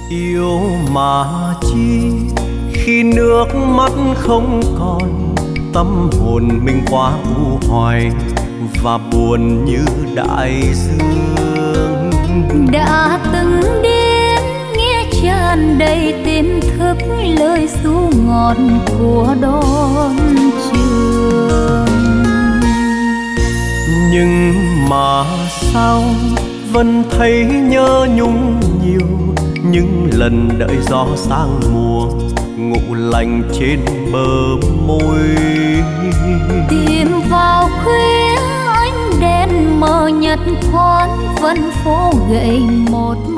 Yêu mà chi khi nước mắt không còn, tâm hồn mình quá u hoài và buồn như đại dương. Đã từng đến nghe tràn đầy tin thức lời ru ngọt của đón trường, nhưng mà sao vẫn thấy nhớ nhung nhiều, những lần đợi gió sang mùa ngủ lạnh trên bờ môi. tìm vào khuya ánh đèn mờ nhật thoáng, vẫn phố gậy một